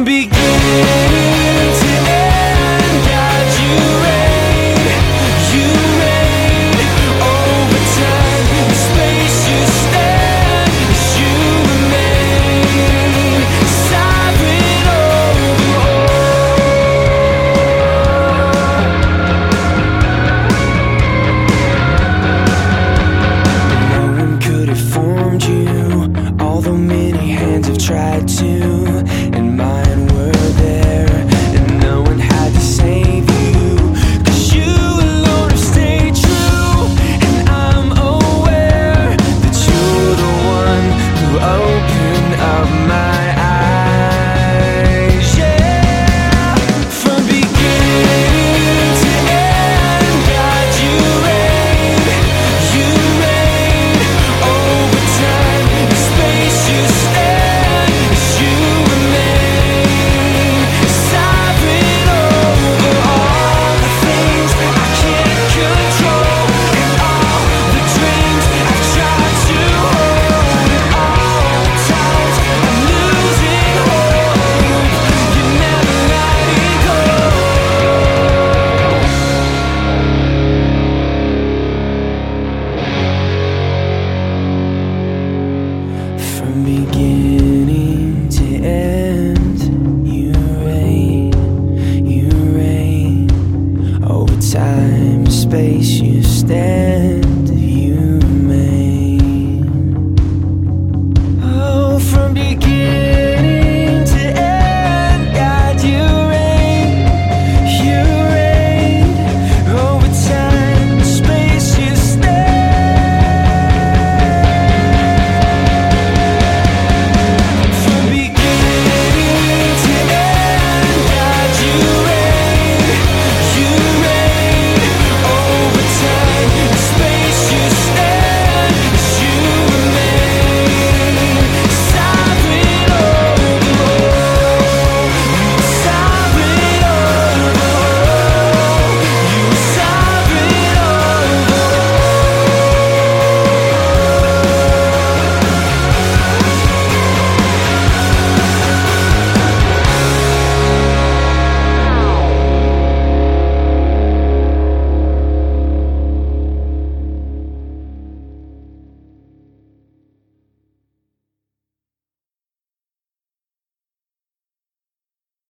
From beginning to end, God, you reign over time and space. You stand as you remain sovereign over all. No one could have formed you, although many hands have tried to, and mine were there, and no one had to save you, 'cause you alone have stayed true. And I'm aware that you're the one who opened up my eyes, yeah. From beginning to end, God, you reign over time and space. You stand as you remain sovereign over all the things I can't control, and all the dreams I've tried to hold, and all the times I'm losing hope. You never let it go. From beginning